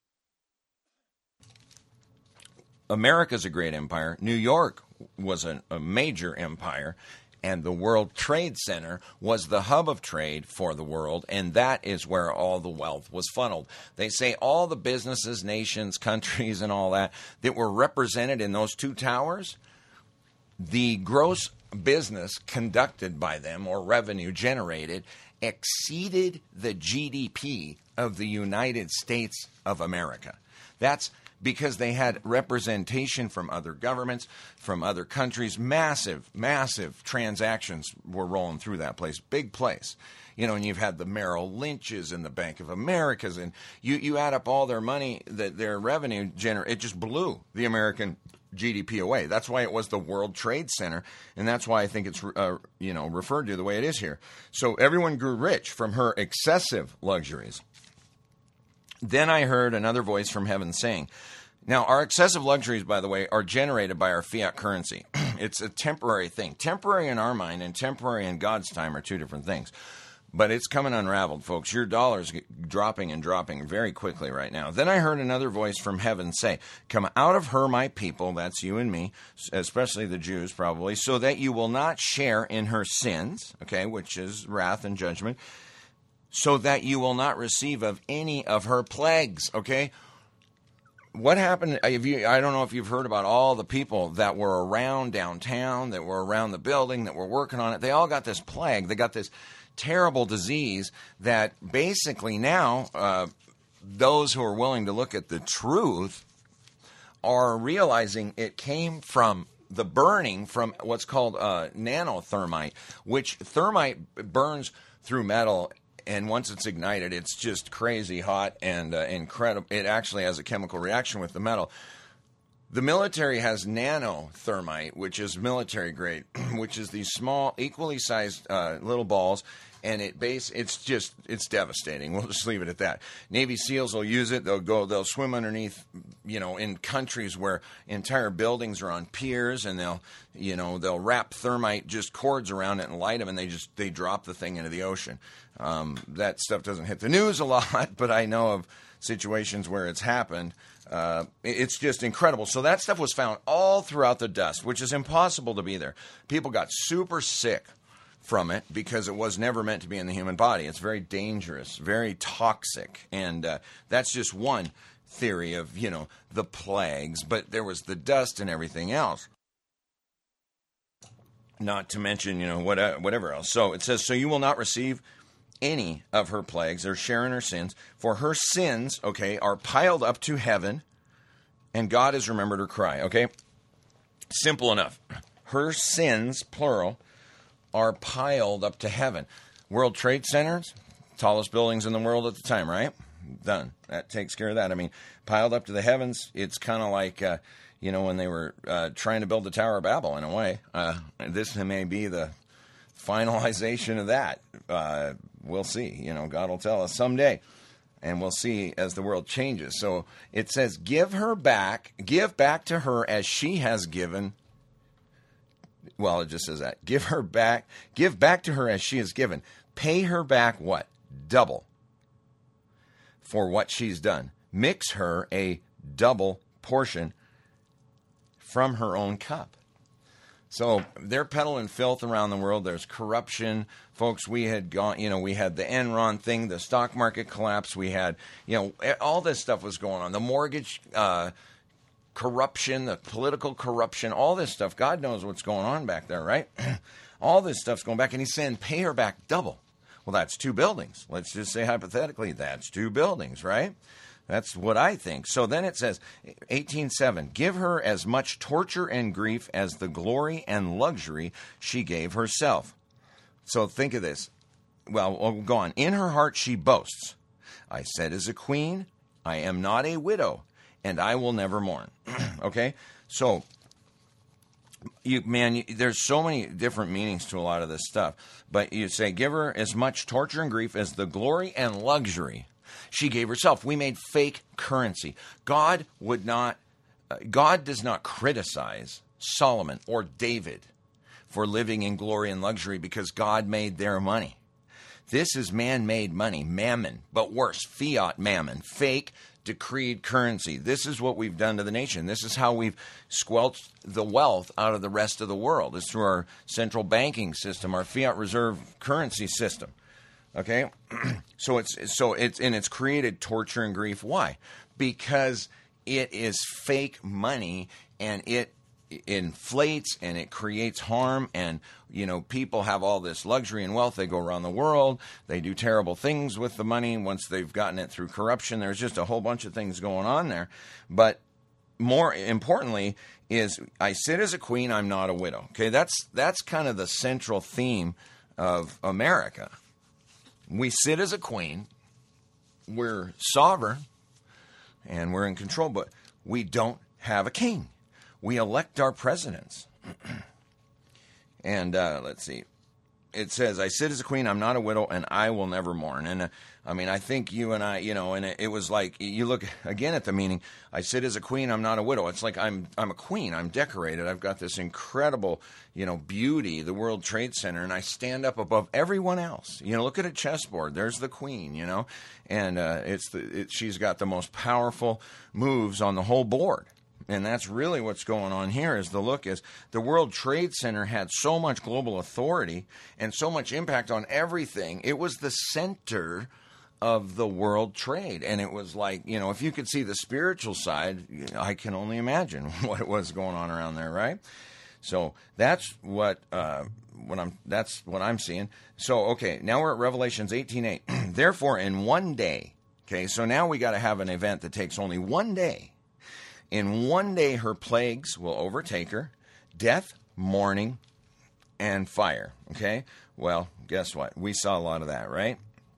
America's a great empire. New York was a, a major empire, and the World Trade Center was the hub of trade for the world, and that is where all the wealth was funneled. They say all the businesses, nations, countries, and all that that were represented in those two towers, the gross business conducted by them, or revenue generated, exceeded the G D P of the United States of America. That's because they had representation from other governments, from other countries. Massive, massive transactions were rolling through that place. Big place. You know, and you've had the Merrill Lynch's and the Bank of America's, and you, you add up all their money, that their revenue, gener- it just blew the American G D P away. That's why it was the World Trade Center, and that's why I think it's uh, you know referred to the way it is here. So everyone grew rich from her excessive luxuries. Then I heard another voice from heaven saying, now, our excessive luxuries, by the way, are generated by our fiat currency. It's a temporary thing. Temporary in our mind and temporary in God's time are two different things. But it's coming unraveled, folks. Your dollar's dropping and dropping very quickly right now. Then I heard another voice from heaven say, come out of her, my people, that's you and me, especially the Jews probably, so that you will not share in her sins, okay, which is wrath and judgment, so that you will not receive of any of her plagues, okay? What happened, if you, I don't know if you've heard about all the people that were around downtown, that were around the building, that were working on it. They all got this plague. They got this terrible disease that basically now uh, those who are willing to look at the truth are realizing it came from the burning from what's called uh, nanothermite, which thermite burns through metal. And once it's ignited, it's just crazy hot and uh, incredible. It actually has a chemical reaction with the metal. The military has nanothermite, which is military grade, which is these small, equally sized uh, little balls. And it base, it's just, it's devastating. We'll just leave it at that. Navy SEALs will use it. They'll go, they'll swim underneath, you know, in countries where entire buildings are on piers, and they'll, you know, they'll wrap thermite just cords around it and light them, and they just, they drop the thing into the ocean. Um, that stuff doesn't hit the news a lot, but I know of situations where it's happened. Uh, it's just incredible. So that stuff was found all throughout the dust, which is impossible to be there. People got super sick from it because it was never meant to be in the human body. It's very dangerous, very toxic, and uh, that's just one theory of, you know, the plagues, but there was the dust and everything else. Not to mention, you know, what, whatever else. So it says, so you will not receive any of her plagues or share in her sins, for her sins, okay, are piled up to heaven, and God has remembered her cry, okay? Simple enough. Her sins, plural, are piled up to heaven. World Trade Centers, tallest buildings in the world at the time, right? Done. That takes care of that. I mean, piled up to the heavens, it's kind of like, uh, you know, when they were uh, trying to build the Tower of Babel, in a way. Uh, this may be the finalization of that. Uh, we'll see. You know, God will tell us someday. And we'll see as the world changes. So it says, give her back, give back to her as she has given. Well, it just says that. Give her back, give back to her as she has given. Pay her back what? Double for what she's done. Mix her a double portion from her own cup. So they're peddling filth around the world. There's corruption. Folks, we had gone, you know, we had the Enron thing, the stock market collapse. We had, you know, all this stuff was going on. The mortgage uh corruption, the political corruption, all this stuff. God knows what's going on back there, right? All this stuff's going back, and he's saying, pay her back double. Well, that's two buildings. Let's just say hypothetically, that's two buildings, right? That's what I think. So then it says, eighteen seven, give her as much torture and grief as the glory and luxury she gave herself. So think of this. Well, we'll go on. In her heart she boasts. I said as a queen, I am not a widow, and I will never mourn. Okay? So, you man, you, there's so many different meanings to a lot of this stuff. But you say, give her as much torture and grief as the glory and luxury she gave herself. We made fake currency. God would not, uh, God does not criticize Solomon or David for living in glory and luxury because God made their money. This is man-made money, mammon, but worse, fiat mammon, fake decreed currency. This is what we've done to the nation. This is how we've squelched the wealth out of the rest of the world. It's through our central banking system, our fiat reserve currency system. Okay? so it's so it's and it's created torture and grief. Why? Because it is fake money, and it inflates and it creates harm, and you know, people have all this luxury and wealth. They go around the world, they do terrible things with the money once they've gotten it through corruption. There's just a whole bunch of things going on there. But more importantly is, I sit as a queen, I'm not a widow. Okay, that's that's kind of the central theme of America. We sit as a queen, we're sovereign, and we're in control, but we don't have a king. We elect our presidents. And uh, let's see. It says, I sit as a queen, I'm not a widow, and I will never mourn. And uh, I mean, I think you and I, you know, and it, it was like, you look again at the meaning, I sit as a queen, I'm not a widow. It's like I'm I'm a queen, I'm decorated, I've got this incredible, you know, beauty, the World Trade Center, and I stand up above everyone else. You know, look at a chessboard, there's the queen, you know, and uh, it's the, it, she's got the most powerful moves on the whole board. And that's really what's going on here. Is the look is the World Trade Center had so much global authority and so much impact on everything. It was the center of the world trade. And it was like, you know, if you could see the spiritual side, I can only imagine what was going on around there, right? So that's what uh, what I'm that's what I'm seeing. So okay, now we're at Revelations eighteen eight. Therefore, in one day, okay, so now we got to have an event that takes only one day. In one day, her plagues will overtake her, death, mourning, and fire. Okay? Well, guess what? We saw a lot of that, right?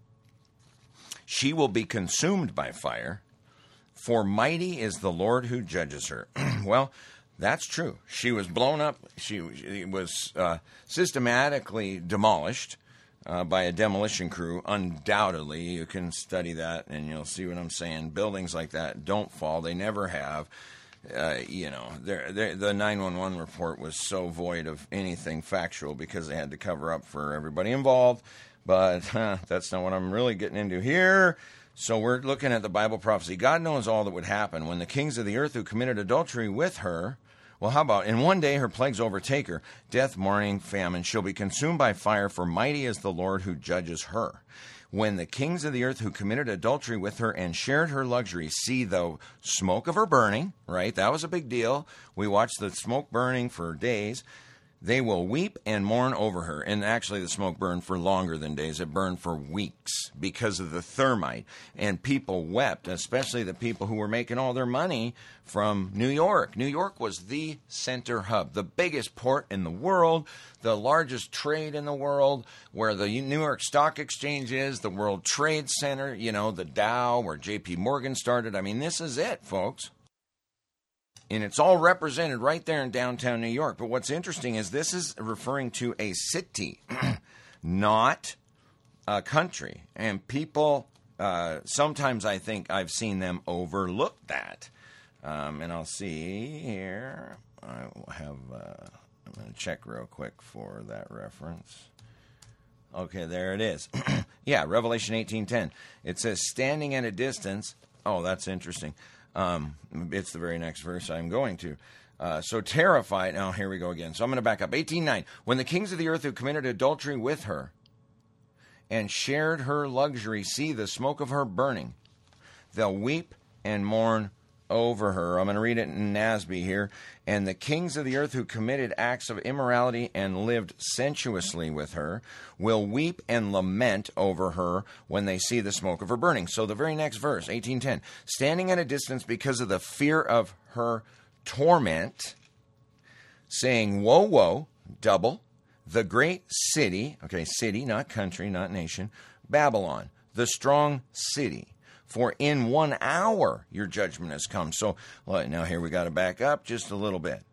She will be consumed by fire, for mighty is the Lord who judges her. Well, that's true. She was blown up. She, she was uh, systematically demolished uh, by a demolition crew. Undoubtedly, you can study that and you'll see what I'm saying. Buildings like that don't fall. They never have. Uh, you know, they're, they're, the nine one one report was so void of anything factual because they had to cover up for everybody involved. But huh, that's not what I'm really getting into here. So we're looking at the Bible prophecy. God knows all that would happen when the kings of the earth who committed adultery with her. Well, how about, in one day her plagues overtake her, death, mourning, famine. She'll be consumed by fire, for mighty is the Lord who judges her. When the kings of the earth who committed adultery with her and shared her luxury see the smoke of her burning, right? That was a big deal. We watched the smoke burning for days. They will weep and mourn over her. And actually, the smoke burned for longer than days. It burned for weeks because of the thermite. And people wept, especially the people who were making all their money from New York. New York was the center hub, the biggest port in the world, the largest trade in the world, where the New York Stock Exchange is, the World Trade Center, you know, the Dow, where J P Morgan started. I mean, this is it, folks. And it's all represented right there in downtown New York. But what's interesting is this is referring to a city, not a country. And people, uh, sometimes I think I've seen them overlook that. Um, and I'll see here. I will have, uh, I'm going to check real quick for that reference. Okay, there it is. Yeah, Revelation eighteen ten. It says, standing at a distance. Oh, that's interesting. Um, it's the very next verse I'm going to. Uh, so terrified. Now, here we go again. So I'm going to back up. eighteen nine. When the kings of the earth who committed adultery with her and shared her luxury see the smoke of her burning, they'll weep and mourn over her. I'm going to read it in N A S B here. And the kings of the earth who committed acts of immorality and lived sensuously with her will weep and lament over her when they see the smoke of her burning. So the very next verse, eighteen ten, standing at a distance because of the fear of her torment, saying, woe, woe, double, the great city, okay, city, not country, not nation, Babylon, the strong city. For in one hour your judgment has come. So well, now here we got to back up just a little bit.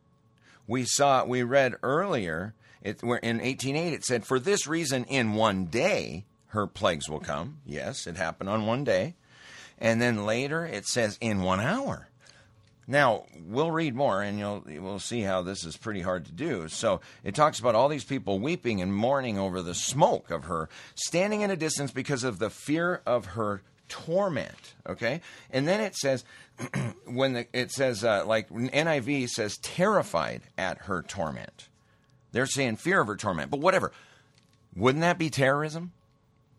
We saw, we read earlier, it, where in eighteen eight it said, for this reason in one day her plagues will come. Yes, it happened on one day. And then later it says in one hour. Now, we'll read more, and you'll we'll see how this is pretty hard to do. So it talks about all these people weeping and mourning over the smoke of her, standing at a distance because of the fear of her torment. Okay, and then it says when the, it says uh, like N I V says terrified at her torment. They're saying fear of her torment, but whatever. Wouldn't that be terrorism?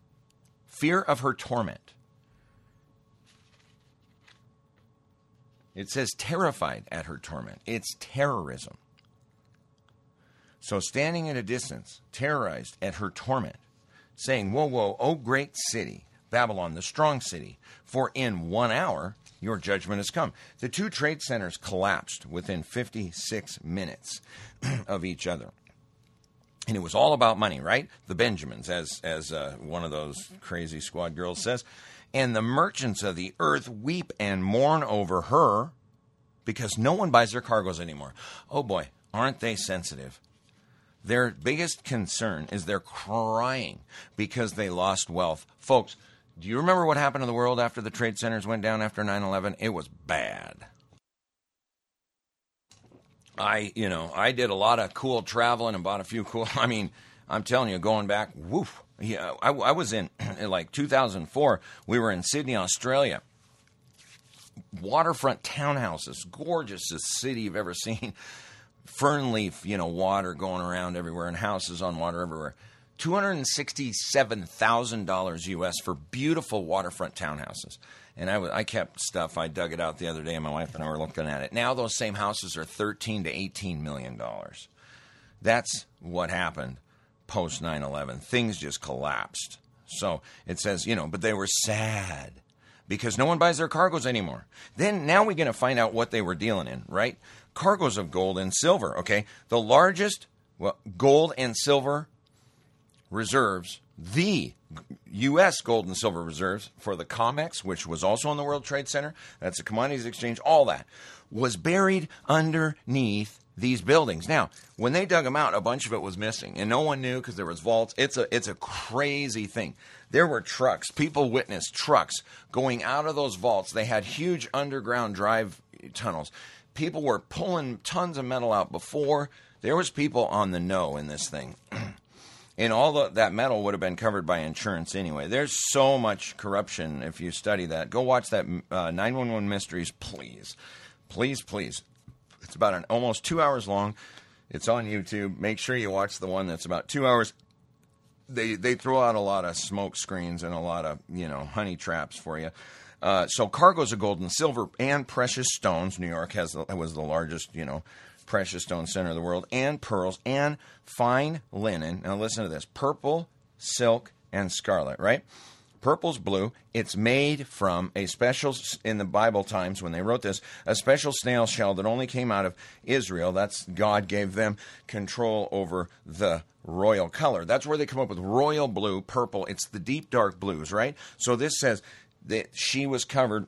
Fear of her torment. It says terrified at her torment. It's terrorism. So standing at a distance, terrorized at her torment, saying, whoa, whoa, O great city, Babylon, the strong city, for in one hour your judgment has come. The two trade centers collapsed within fifty-six minutes of each other. And it was all about money, right? The Benjamins, as as uh, one of those crazy squad girls says. And the merchants of the earth weep and mourn over her because no one buys their cargoes anymore. Oh boy, aren't they sensitive? Their biggest concern is they're crying because they lost wealth. Folks, do you remember what happened to the world after the trade centers went down after nine eleven? It was bad. I, you know, I did a lot of cool traveling and bought a few cool, I mean, I'm telling you, going back, woof. Yeah, I, I was in, in like two thousand four, we were in Sydney, Australia. Waterfront townhouses, gorgeous city you've ever seen. Fern leaf, you know, water going around everywhere and houses on water everywhere. two hundred sixty-seven thousand dollars U S for beautiful waterfront townhouses. And I, w- I kept stuff. I dug it out the other day, and my wife and I were looking at it. Now those same houses are thirteen to eighteen million dollars. That's what happened post nine eleven. Things just collapsed. So it says, you know, but they were sad because no one buys their cargoes anymore. Then now we're going to find out what they were dealing in, right? Cargoes of gold and silver, okay? The largest well, gold and silver reserves, the U S gold and silver reserves for the COMEX, which was also in the World Trade Center, that's a commodities exchange, all that, was buried underneath these buildings. Now, when they dug them out, a bunch of it was missing, and no one knew because there was vaults. It's a it's a crazy thing. There were trucks. People witnessed trucks going out of those vaults. They had huge underground drive tunnels. People were pulling tons of metal out before. There was people on the know in this thing. And all the, that metal would have been covered by insurance anyway. There's so much corruption if you study that. Go watch that uh, nine one one Mysteries, please. Please, please. It's about an almost two hours long. It's on YouTube. Make sure you watch the one that's about two hours. They they throw out a lot of smoke screens and a lot of, you know, honey traps for you. Uh, so cargoes of gold and silver and precious stones. New York has the, was the largest, you know, precious stone center of the world, and pearls and fine linen. Now listen to this: purple, silk, and scarlet. Right? Purple's blue. It's made from a special, in the Bible times when they wrote this, a special snail shell that only came out of Israel. That's God gave them control over the royal color. That's where they come up with royal blue, purple. It's the deep dark blues, right? So this says that she was covered.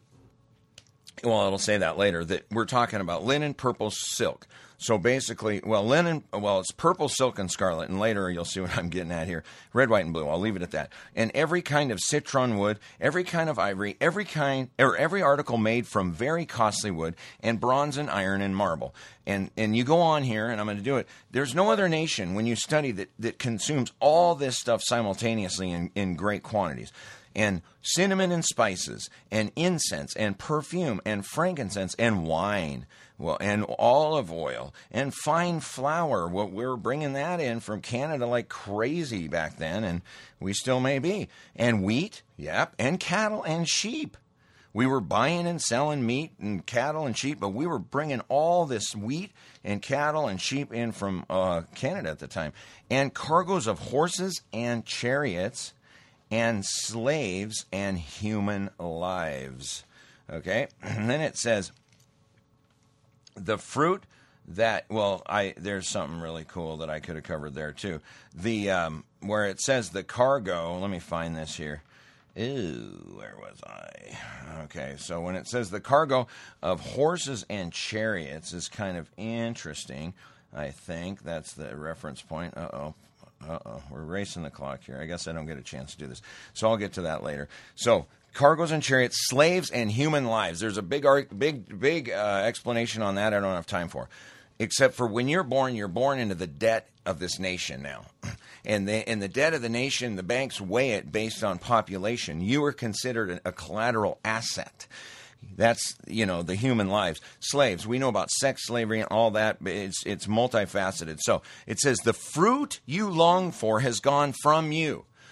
Well, it'll say that later, that we're talking about linen, purple, silk. So basically, well, linen, well, it's purple, silk, and scarlet. And later you'll see what I'm getting at here. Red, white, and blue. I'll leave it at that. And every kind of citron wood, every kind of ivory, every kind, or every article made from very costly wood, and bronze and iron and marble. And and you go on here, and I'm going to do it. There's no other nation, when you study, that, that consumes all this stuff simultaneously in, in great quantities. And cinnamon and spices, and incense, and perfume, and frankincense, and wine, well, and olive oil, and fine flour. Well, we were bringing that in from Canada like crazy back then, and we still may be. And wheat, yep, and cattle and sheep. We were buying and selling meat and cattle and sheep, but we were bringing all this wheat and cattle and sheep in from uh, Canada at the time. And cargoes of horses and chariots, and slaves and human lives. Okay? And then it says, the fruit that, well, I there's something really cool that I could have covered there too. The, um, where it says the cargo, let me find this here. Ew, where was I? Okay, so when it says the cargo of horses and chariots is kind of interesting. I think that's the reference point. Uh-oh. Uh-oh, we're racing the clock here. I guess I don't get a chance to do this. So I'll get to that later. So, cargoes and chariots, slaves and human lives. There's a big, big, big uh, explanation on that I don't have time for. Except for when you're born, you're born into the debt of this nation now. And the, in the debt of the nation, the banks weigh it based on population. You are considered a collateral asset. That's, you know, the human lives. Slaves, we know about sex slavery and all that, but it's it's multifaceted. So it says, the fruit you long for has gone from you.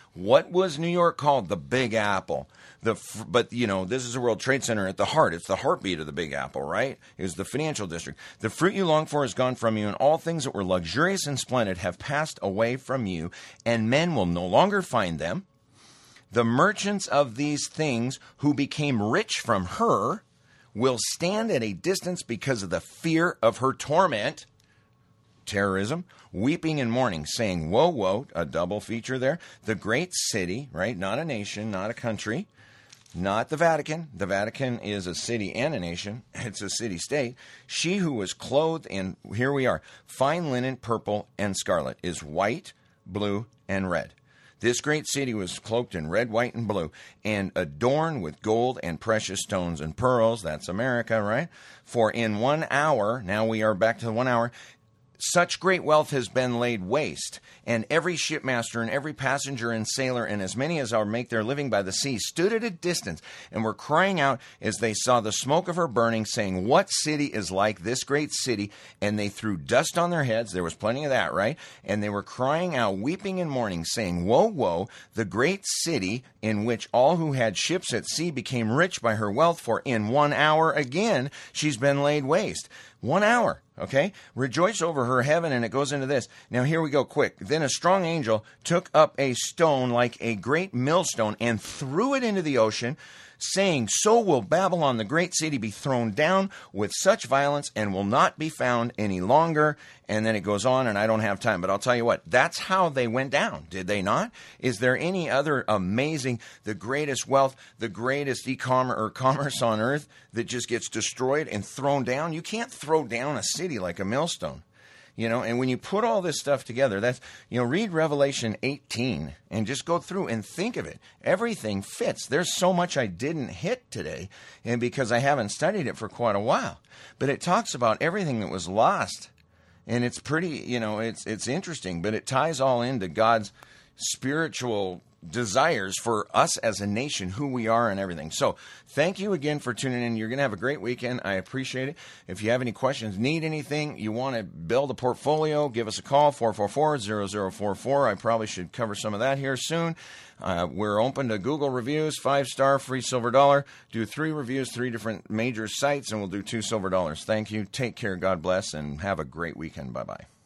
What was New York called? The Big Apple. The but you know this is a World Trade Center at the heart. It's the heartbeat of the Big Apple, right? It was the financial district. The fruit you long for is gone from you, and all things that were luxurious and splendid have passed away from you, and men will no longer find them. The merchants of these things who became rich from her will stand at a distance because of the fear of her torment. Terrorism, weeping and mourning, saying, woe, woe, a double feature there. The great city, right? Not a nation, not a country, not the Vatican. The Vatican is a city and a nation. It's a city-state. She who was clothed in, here we are, fine linen, purple and scarlet, is white, blue, and red. This great city was cloaked in red, white, and blue, and adorned with gold and precious stones and pearls. That's America, right? For in one hour, now we are back to the one hour, such great wealth has been laid waste, and every shipmaster and every passenger and sailor and as many as are make their living by the sea stood at a distance and were crying out as they saw the smoke of her burning, saying, what city is like this great city? And they threw dust on their heads. There was plenty of that, right? And they were crying out, weeping and mourning, saying, woe, woe, the great city in which all who had ships at sea became rich by her wealth, for in one hour again she's been laid waste. One hour. Okay? Rejoice over her, heaven, and it goes into this. Now, here we go, quick. Then a strong angel took up a stone like a great millstone and threw it into the ocean, saying, so will Babylon, the great city, be thrown down with such violence and will not be found any longer. And then it goes on, and I don't have time, but I'll tell you what, that's how they went down, did they not? Is there any other amazing, the greatest wealth, the greatest e-commerce or commerce on earth that just gets destroyed and thrown down? You can't throw down a city like a millstone. You know, and when you put all this stuff together, that's, you know, read Revelation eighteen and just go through and think of it. Everything fits. There's so much I didn't hit today, and because I haven't studied it for quite a while. But it talks about everything that was lost. And it's pretty, you know, it's it's interesting, but it ties all into God's spiritual desires for us as a nation, who we are and everything. So thank you again for tuning in. You're going to have a great weekend. I appreciate it. If you have any questions, need anything, you want to build a portfolio, give us a call, four four four, zero zero four four. I probably should cover some of that here soon. Uh, we're open to Google reviews, five-star, free silver dollar. Do three reviews, three different major sites, and we'll do two silver dollars. Thank you. Take care. God bless, and have a great weekend. Bye-bye.